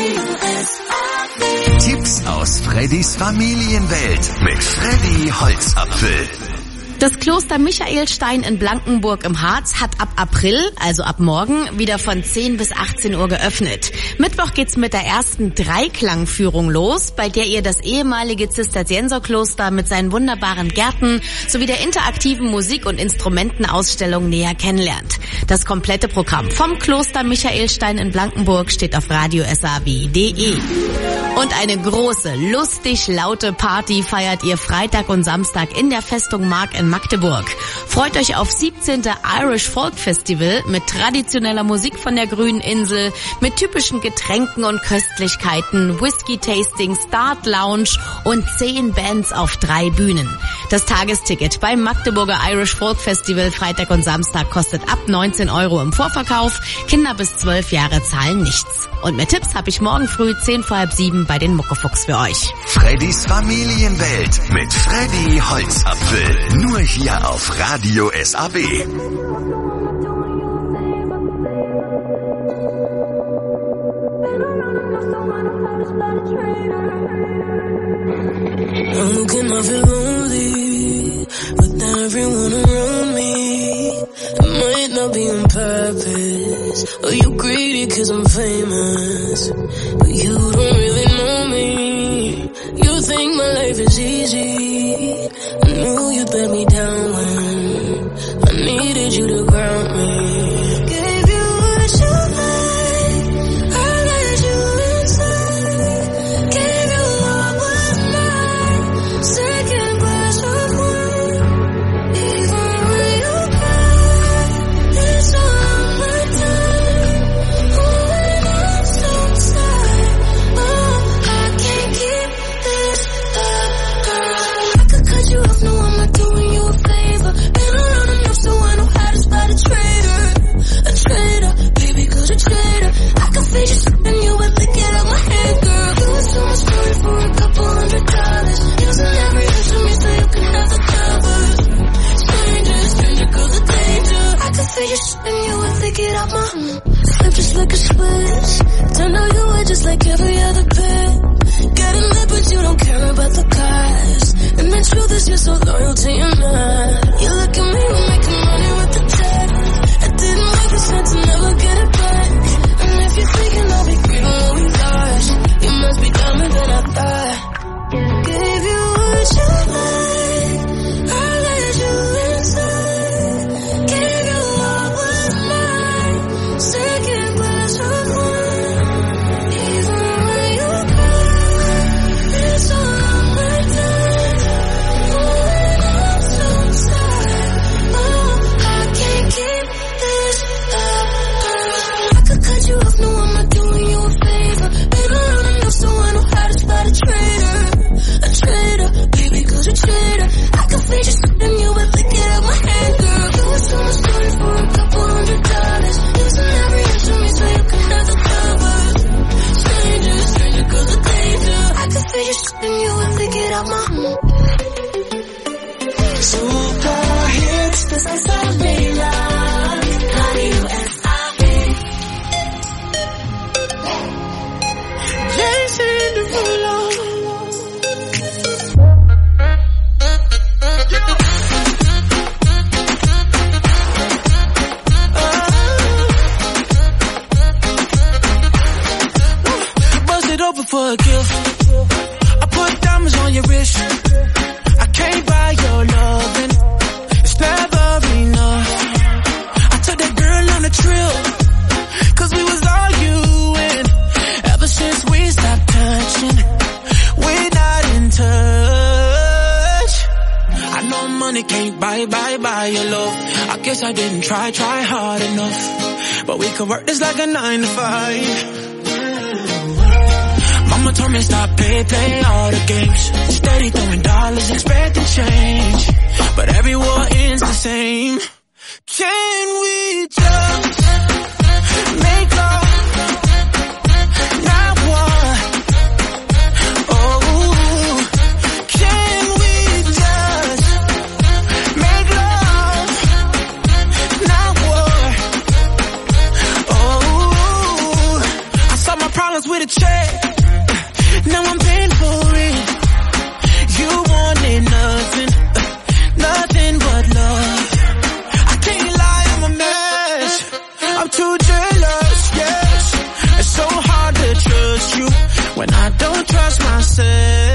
Tipps aus Freddys Familienwelt mit Freddy Holzapfel.
Das Kloster Michaelstein in Blankenburg im Harz hat ab April, also ab morgen, wieder von 10 bis 18 Uhr geöffnet. Mittwoch geht's mit der ersten Dreiklangführung los, bei der ihr das ehemalige Zisterzienserkloster mit seinen wunderbaren Gärten sowie der interaktiven Musik- und Instrumentenausstellung näher kennenlernt. Das komplette Programm vom Kloster Michaelstein in Blankenburg steht auf radiosaw.de. Und eine große, lustig laute Party feiert ihr Freitag und Samstag in der Festung Mark in in Magdeburg. Freut euch auf 17. Irish Folk Festival mit traditioneller Musik von der Grünen Insel, mit typischen Getränken und Köstlichkeiten, Whisky-Tasting, Start Lounge und 10 Bands auf 3 Bühnen. Das Tagesticket beim Magdeburger Irish Folk Festival Freitag und Samstag kostet ab 19 € im Vorverkauf. Kinder bis 12 Jahre zahlen nichts. Und mehr Tipps habe ich morgen früh 10 vor halb 7 bei den Muckefuchs für euch.
Freddys Familienwelt mit Freddy Holzapfel. Nur hier auf Radio SAB.
How can I feel lonely with everyone around me? It might not be on purpose, or you greedy cause I'm famous, but you don't really know me. You think my life is easy. I knew you'd let me down when I needed you to ground me. Gave you what you like, I let you inside. Gave you what was mine, second glass of wine. Even when you cry, it's all my time. When I'm so tired, oh, I can't keep this up. I could cut you off, no, I'm not doing you a favor. Been around enough so I know how to spot a traitor. A traitor, baby, cause a traitor. I can feel you slipping, you would lick it out my hand, girl. You was so much money for a couple $100. Using every inch of me so you can have the covers. Stranger, cause the danger. I can feel you slipping, you would lick it out my slip just like a switch. Turned out you were just like every other pair. Getting lit but you don't care about the cost. And the truth is you're so loyal to your man. You look at me, we're making money with the tech. I didn't make the sense to never get it back. And if you're thinking I'll be grieving what we lost, you must be dumber than I thought. Gave you what you like, I let you inside. Gave you what was mine, second glass of wine. Even when you cry, it's all my time. When I'm so tired, oh, I can't keep this up. I could cut you off, no, I'm not doing you a favor. Been around enough so I know how to spot a traitor. A traitor, baby, cause a traitor. I can feel you slipping, you would lick it out my hand, girl. You was so much money for a couple $100. Using every inch of me so you can have the covers. Stranger, cause the danger. I can feel you slipping, you would lick it out my super hits, das ist ein WLAN. Radio SAB. Jason Derulo. Bust it open for a gift. I put diamonds on your wrist. I can't buy your loving. It's never enough. I took that girl on a trip, cause we was arguing. Ever since we stopped touching, we're not in touch. I know money can't buy your love. I guess I didn't try hard enough. But we could work this like a 9 to 5. Mama told me stop play all the games. Steady throwing dollars, expecting change. But every war ends the same. Can we just make love? Not war. Oh, can we just make love? Not war. Oh, I solved my problems with a check. Now I'm paying for it. You wanted nothing, nothing but love. I can't lie, I'm a mess. I'm too jealous, yes. It's so hard to trust you when I don't trust myself.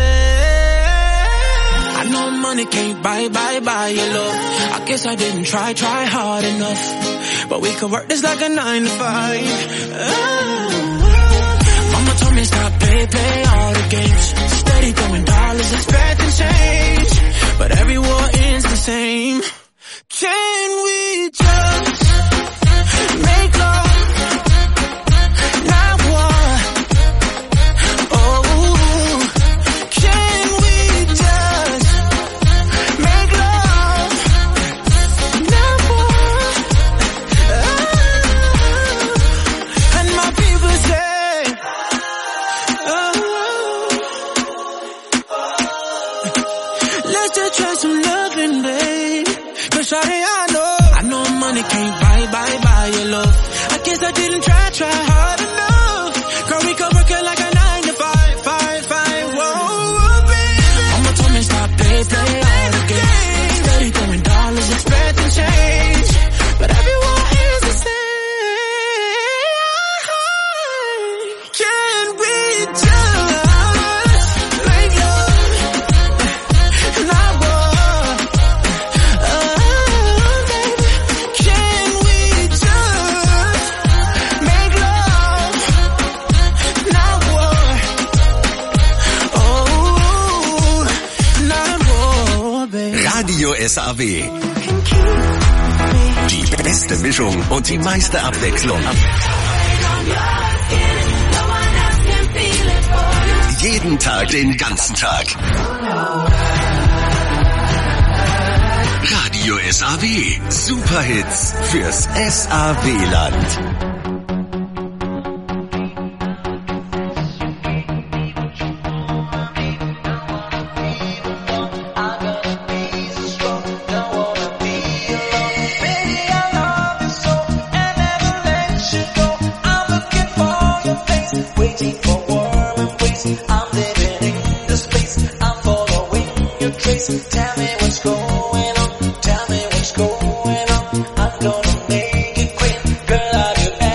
I know money can't buy your love. I guess I didn't try hard enough. But we could work this like a 9 to 5. Mama told me stop play all the games. Steady throwing dollars, expecting change. But every war ends the same. Can we just make love? Not war. Oh, can we just make love? Not war. Oh, and my people say, let's just try some loving, babe. Cause shawty, I know money can't buy your love. I guess I didn't try hard enough. Girl, we could work it like a 9 to 5. Whoa, baby. Mama told me stop, play all the games. Steady throwing dollars, expecting change. But everyone here's the same. Can we just make love? Not war. Baby, can we just make love? Not war. Oh, not war, baby.
Radio SAW. Die beste Mischung und die meiste Abwechslung. Jeden Tag, den ganzen Tag. Radio SAW. Superhits fürs SAW-Land.
Waiting for warm embrace. I'm living in the space. I'm following your trace. Tell me what's going on. Tell me what's going on. I'm gonna make it quick. Girl, have you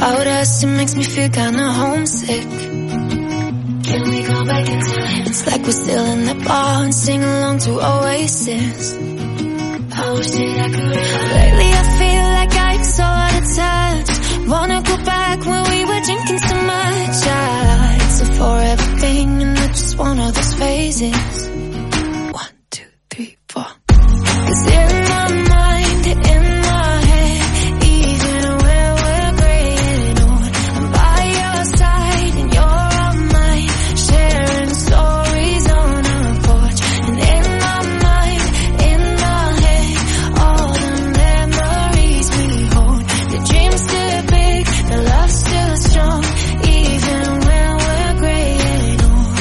about us, it makes me feel kinda homesick. Can we go back in time? It's like we're still in the bar and sing along to Oasis. I wish that I could. Lately I feel like I'm so out of touch. Wanna go back when we were drinking so much. It's a forever thing and not just one of those phases. 1, 2, 3, 4. 'Cause in my mind, in my head, even when we're graying old, I'm by your side and you're on mine, sharing stories on our porch. And in my mind, in my head, all the memories we hold. The dream's still big, the love's still strong, even when we're graying old.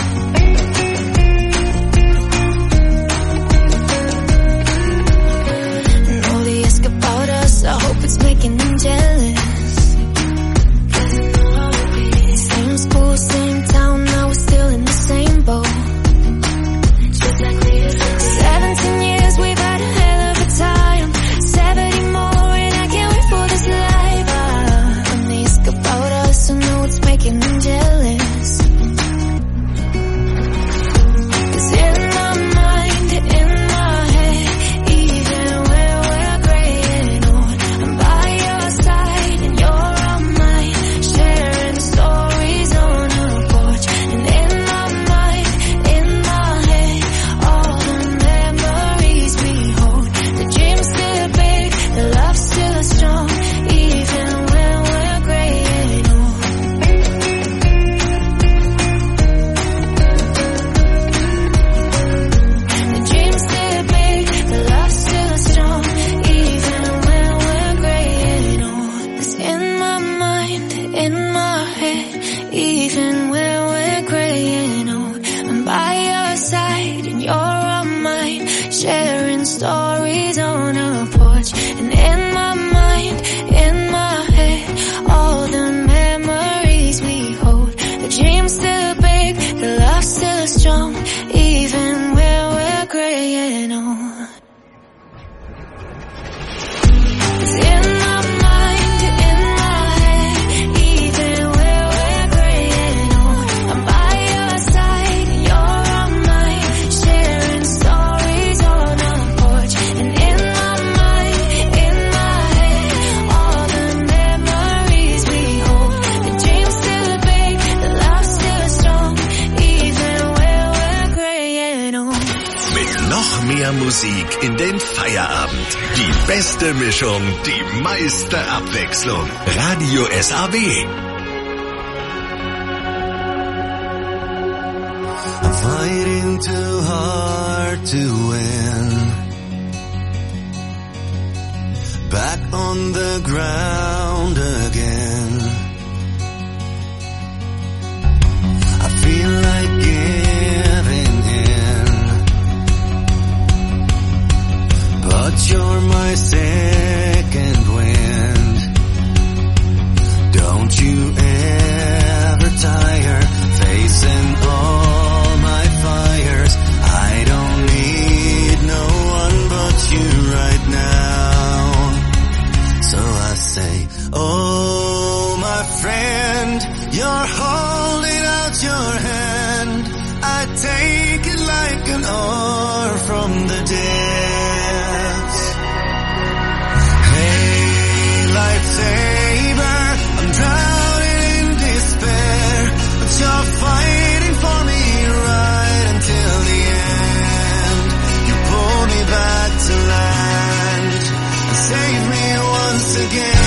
And all they ask about us, I hope it's making them jealous. Same school, same town, now we're still in the same boat. 17 years, we've had a hell of a time. 70 more, and I can't wait for this life. And they ask about us, I know it's making them jealous. 'Cause in my mind, in my head, even when we're graying old, I'm by your side and you're on mine, sharing stories on our porch. And in my mind, in my head, all the memories we hold. The dream's still big, the love's still strong, even when we're graying old. The dream's still big, the love's still strong, even when we're graying old. 'Cause in my mind, in my head, even when we're graying old, I'm by your side and you're on mine, sharing stories on our porch. And in my mind, in my head, all the memories we hold. The dream's still big, the love's still strong, even when we're graying old. 'Cause in my mind, in my head, even when we're graying old, I'm by your side and you're on mine, sharing stories on our porch. And in my mind, in my head, all the memories we hold. The dream's still big, the love's still strong, even when we're graying old.
Mit noch mehr Musik in den Feierabend. Die beste Mischung, die meiste Abwechslung. Radio SAW.
I'm fighting too hard to win. Back on the ground again. I feel like giving in, but you're my second wind. Don't you ever tire facing all my fires. I don't need no one but you right now. So I say, oh my friend, you're holding out your hand. I take it like an oar from the depths. Hey, lifesaver, I'm drowning in despair, but you're fighting for me right until the end. You pull me back to land and save me once again.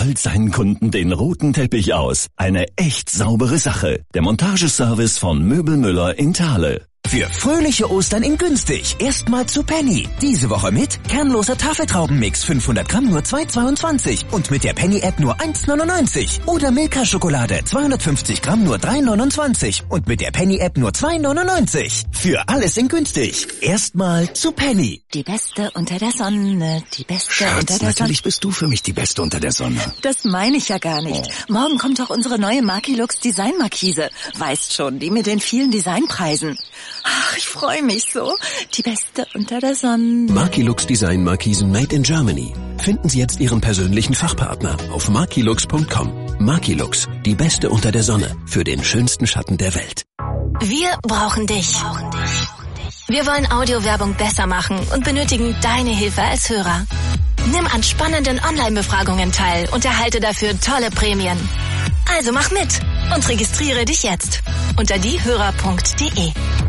rollt seinen Kunden den roten Teppich aus. Eine echt saubere Sache. Der Montageservice von Möbel Müller in Thale.
Für fröhliche Ostern in günstig. Erstmal zu Penny. Diese Woche mit kernloser Tafeltraubenmix 500 Gramm nur 2,22 und mit der Penny-App nur 1,99. Oder Milka-Schokolade 250 Gramm nur 3,29 und mit der Penny-App nur 2,99. Für alles in günstig. Erstmal zu Penny.
Die Beste unter der Sonne, die Beste
Schatz,
unter der Sonne.
natürlich bist du für mich die Beste unter der Sonne.
Das meine ich ja gar nicht. Morgen kommt doch unsere neue Markilux Designmarkise. Weißt schon, die mit den vielen Designpreisen. Ach, ich freue mich so. Die Beste unter der Sonne.
Markilux Design Markisen made in Germany. Finden Sie jetzt Ihren persönlichen Fachpartner auf markilux.com. Markilux, die Beste unter der Sonne für den schönsten Schatten der Welt.
Wir brauchen dich. Wir wollen Audiowerbung besser machen und benötigen deine Hilfe als Hörer. Nimm an spannenden Online-Befragungen teil und erhalte dafür tolle Prämien. Also mach mit und registriere dich jetzt unter diehörer.de.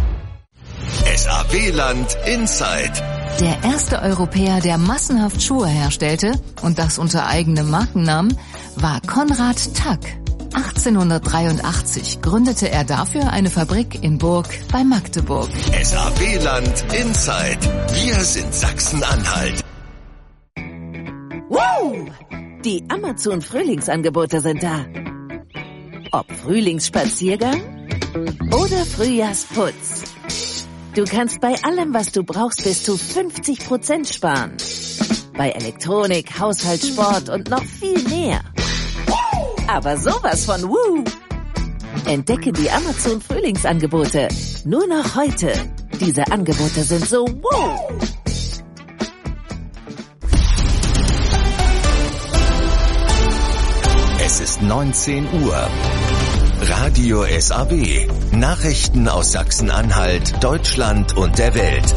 SAW-Land Inside.
Der erste Europäer, der massenhaft Schuhe herstellte, und das unter eigenem Markennamen, war Konrad Tack. 1883 gründete er dafür eine Fabrik in Burg bei Magdeburg.
SAW-Land Inside. Wir sind Sachsen-Anhalt.
Wow! Die Amazon-Frühlingsangebote sind da. Ob Frühlingsspaziergang oder Frühjahrsputz. Du kannst bei allem, was du brauchst, bis zu 50% sparen. Bei Elektronik, Haushalt, Sport und noch viel mehr. Aber sowas von Woo! Entdecke die Amazon Frühlingsangebote. Nur noch heute. Diese Angebote sind so Woo!
Es ist 19 Uhr. Radio SAW. Nachrichten aus Sachsen-Anhalt, Deutschland und der Welt.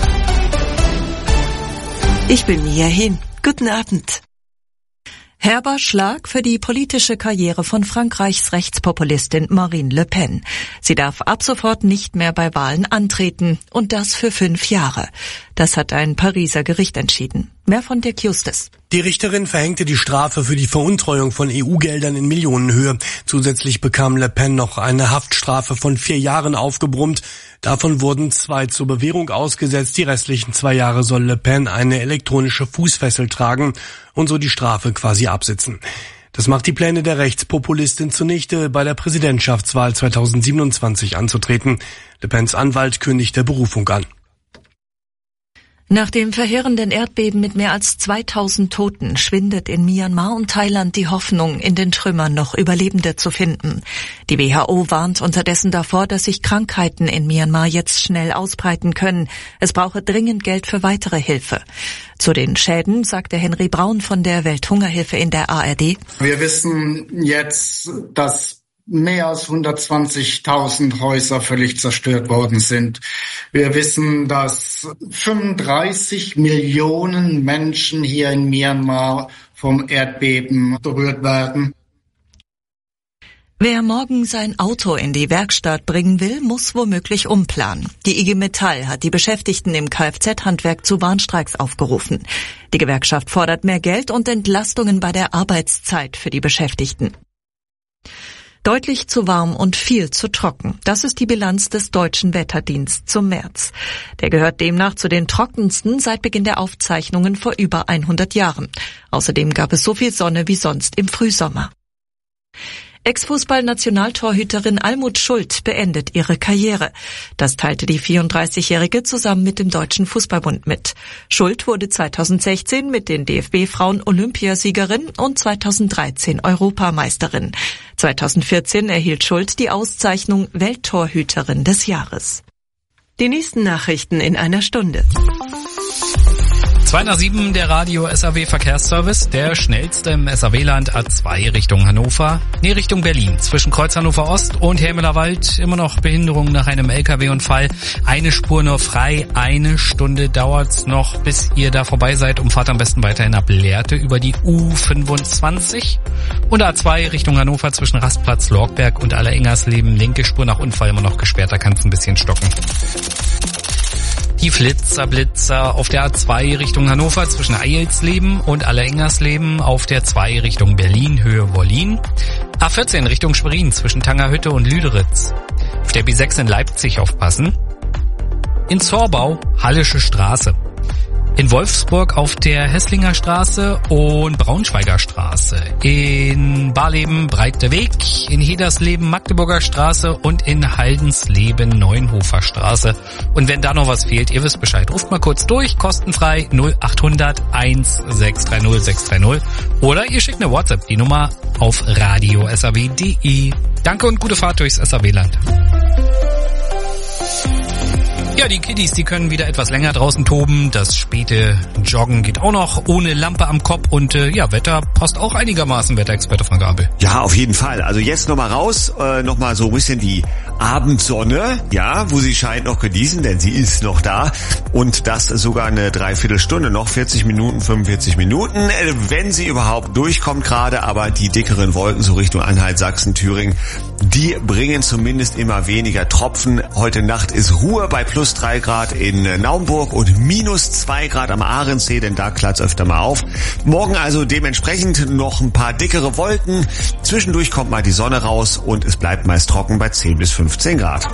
Ich bin Mia Hin. Guten Abend. Herber Schlag für die politische Karriere von Frankreichs Rechtspopulistin Marine Le Pen. Sie darf ab sofort nicht mehr bei Wahlen antreten, und das für 5 Jahre. Das hat ein Pariser Gericht entschieden. Mehr von Dirk Justus.
Die Richterin verhängte die Strafe für die Veruntreuung von EU-Geldern in Millionenhöhe. Zusätzlich bekam Le Pen noch eine Haftstrafe von 4 Jahren aufgebrummt. Davon wurden 2 zur Bewährung ausgesetzt. Die restlichen 2 Jahre soll Le Pen eine elektronische Fußfessel tragen und so die Strafe quasi absitzen. Das macht die Pläne der Rechtspopulistin zunichte, bei der Präsidentschaftswahl 2027 anzutreten. Le Pens Anwalt kündigte Berufung an.
Nach dem verheerenden Erdbeben mit mehr als 2000 Toten schwindet in Myanmar und Thailand die Hoffnung, in den Trümmern noch Überlebende zu finden. Die WHO warnt unterdessen davor, dass sich Krankheiten in Myanmar jetzt schnell ausbreiten können. Es brauche dringend Geld für weitere Hilfe. Zu den Schäden sagte Henry Braun von der Welthungerhilfe in der ARD.
Wir wissen jetzt, dass mehr als 120.000 Häuser völlig zerstört worden sind. Wir wissen, dass 35 Millionen Menschen hier in Myanmar vom Erdbeben berührt werden.
Wer morgen sein Auto in die Werkstatt bringen will, muss womöglich umplanen. Die IG Metall hat die Beschäftigten im Kfz-Handwerk zu Warnstreiks aufgerufen. Die Gewerkschaft fordert mehr Geld und Entlastungen bei der Arbeitszeit für die Beschäftigten. Deutlich zu warm und viel zu trocken. Das ist die Bilanz des Deutschen Wetterdiensts zum März. Der gehört demnach zu den trockensten seit Beginn der Aufzeichnungen vor über 100 Jahren. Außerdem gab es so viel Sonne wie sonst im Frühsommer. Ex-Fußball-Nationaltorhüterin Almut Schuld beendet ihre Karriere. Das teilte die 34-Jährige zusammen mit dem Deutschen Fußballbund mit. Schuld wurde 2016 mit den DFB-Frauen Olympiasiegerin und 2013 Europameisterin. 2014 erhielt Schuld die Auszeichnung Welttorhüterin des Jahres. Die nächsten Nachrichten in einer Stunde.
2:07 der Radio SAW Verkehrsservice, der schnellste im SAW-Land A2 Richtung Hannover, Richtung Berlin. Zwischen Kreuz Hannover Ost und Hermelerwald immer noch Behinderung nach einem LKW-Unfall. Eine Spur nur frei, 1 Stunde dauert's noch, bis ihr da vorbei seid. Fahrt am besten weiterhin ab Lehrte über die U25. Und A2 Richtung Hannover zwischen Rastplatz Lorgberg und Alleringersleben. Linke Spur nach Unfall immer noch gesperrt, da kann's ein bisschen stocken. Die Flitzer auf der A2 Richtung Hannover zwischen Eilsleben und Alleringersleben, auf der 2 Richtung Berlin, Höhe Wollin. A14 Richtung Schwerin zwischen Tangerhütte und Lüderitz. Auf der B6 in Leipzig aufpassen. In Zorbau, Hallische Straße. In Wolfsburg auf der Hesslinger Straße und Braunschweiger Straße. In Barleben Breite Weg, in Hedersleben Magdeburger Straße und in Haldensleben Neunhofer Straße. Und wenn da noch was fehlt, ihr wisst Bescheid, ruft mal kurz durch, kostenfrei 0800 1630 630 oder ihr schickt eine WhatsApp, die Nummer auf radio.saw.de. Danke und gute Fahrt durchs SAW-Land. Ja, die Kiddies, die können wieder etwas länger draußen toben. Das späte Joggen geht auch noch ohne Lampe am Kopf. Und Wetter passt auch einigermaßen, Wetterexperte Frank Abel.
Ja, auf jeden Fall. Also jetzt nochmal raus, nochmal so ein bisschen die Abendsonne, ja, wo sie scheint, noch genießen, denn sie ist noch da. Und das sogar eine Dreiviertelstunde, noch 40 Minuten, 45 Minuten, wenn sie überhaupt durchkommt gerade. Aber die dickeren Wolken so Richtung Anhalt, Sachsen, Thüringen, die bringen zumindest immer weniger Tropfen. Heute Nacht ist Ruhe bei plus 3 Grad in Naumburg und minus 2 Grad am Ahrensee, denn da klatscht öfter mal auf. Morgen also dementsprechend noch ein paar dickere Wolken. Zwischendurch kommt mal die Sonne raus und es bleibt meist trocken bei 10 bis 15 Grad.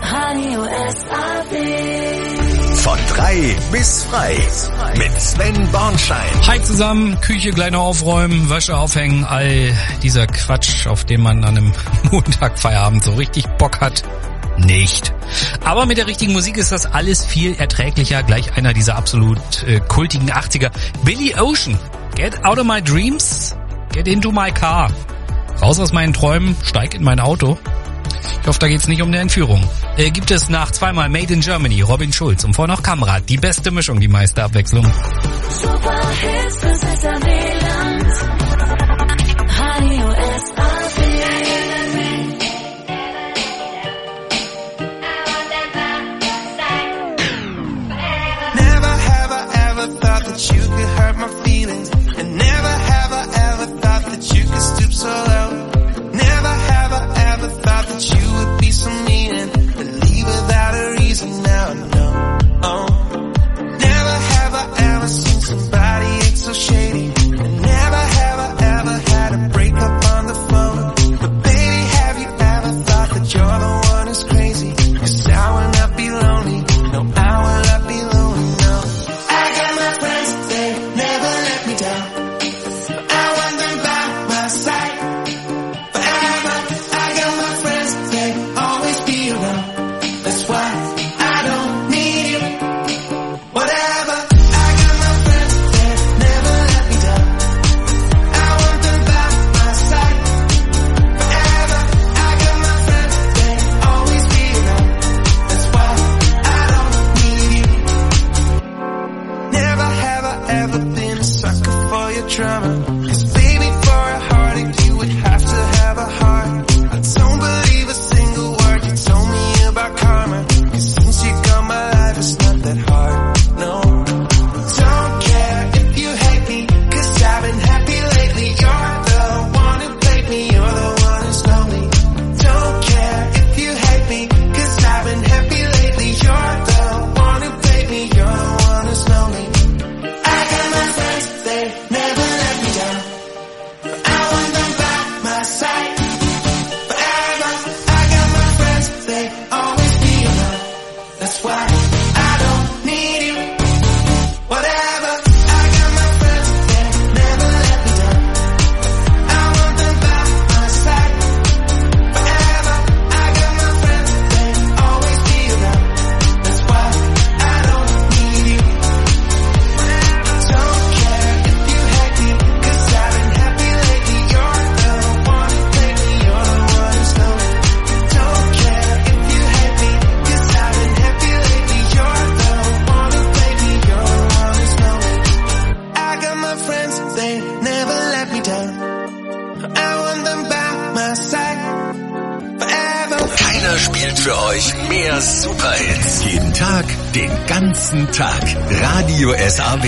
Von 3 bis frei mit Sven Bornschein.
Hi zusammen, Küche gleich noch aufräumen, Wäsche aufhängen, all dieser Quatsch, auf den man an einem Montag Feierabend so richtig Bock hat. Nicht. Aber mit der richtigen Musik ist das alles viel erträglicher. Gleich einer dieser absolut kultigen 80er. Billy Ocean. Get out of my dreams. Get into my car. Raus aus meinen Träumen. Steig in mein Auto. Ich hoffe, da geht's nicht um eine Entführung. Gibt es nach zweimal Made in Germany Robin Schulz und vorher noch Kamrat. Die beste Mischung, die meiste Abwechslung.
Super Hits bis SAW-Land. Radio SAW.
That you could hurt my feelings, and never have I ever thought that you could stoop so low. Never have I ever thought that you would be so mean and leave without a reason. Now I know. Oh, never have I ever seen somebody act so shady, and never have I ever had a breakup on the phone. But baby, have you ever thought that you're the one who's crazy? 'Cause I will not be lonely. No, I will not be lonely. No, I got my friends. Never let me down. I want them by my side forever. I got my friends, they always be around. That's why I don't need you. Whatever. I got my friends, they never let me down. I want them by my side forever. I got my friends, they always be around. That's why I don't need you. Never have I ever been a sucker for your drama. 'Cause baby, for a heartache you would have to have a heart. I don't believe a single word you told me about karma. 'Cause since you got my life, it's not that hard, no. Don't care if you hate me, 'cause I've been happy lately. You're the one who played me, you're the one who's lonely. Don't care if you hate me, 'cause I've been happy lately. You're the one who played me, you're the one who's lonely. I got my friends, they never let me down. I want them by my side forever. I got my friends, they always be around. That's why I don't need you. Whatever. I got my friends, they never let me down. I want them by my side forever. I got my friends, they always be around. That's why I don't need you. Don't care if you hate me, 'cause I've been happy lately. You're the one who played me, you're the one who's lonely. Don't care if you hate me, 'cause I've been happy lately. You're the one who played me, you're the one who's lonely. I got my friends, they never let me down. I want them by my side forever.
Keiner spielt für euch mehr Superhits. Jeden Tag, den ganzen Tag. Radio SAW.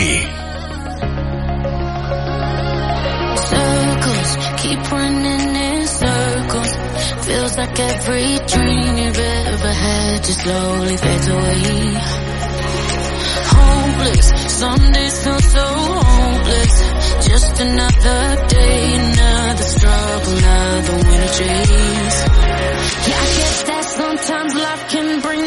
Circles, keep running in circles. Feels like every dream you've ever had just slowly fades away. hopeless. Some days feel so hopeless. Just another day, another struggle, another winter chase. Yeah, I guess that sometimes life can bring